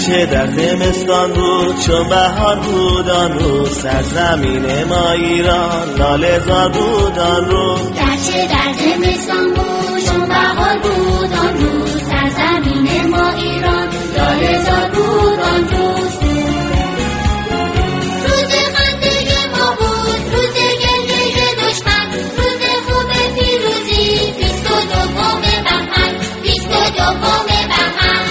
گرچه در زمستان بود چون بهار بود آن روز، سرزمین ما ایران لاله زار بود آن روز. گرچه در زمستان بود چون بهار بود آن روز، سرزمین ما ایران لاله زار بود آن روز. روز خنده ما بود، روز گریه دشمن، روز خوب پیروزی، 22 بهمن، 22 بهمن.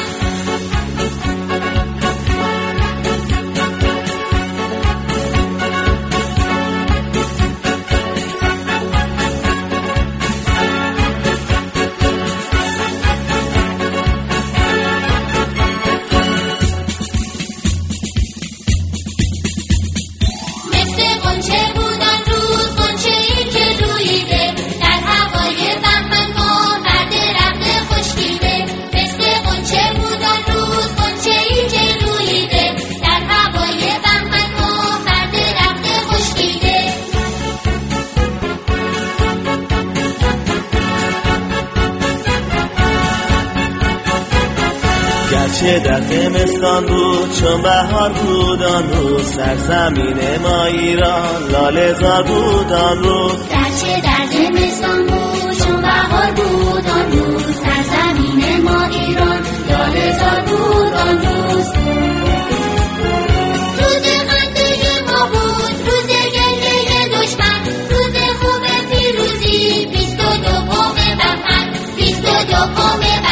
گرچه در زمستان بود چون بهار بود آن روز، سرزمین ما ایران لاله زار بود آن روز. گرچه در زمستان بود چون بهار بود آن روز، سرزمین ما ایران لاله زار بود آن روز. روز خنده ما بود، روز گریه دشمن، روز خوب پیروزی، 22 بهمن، 22 بهمن.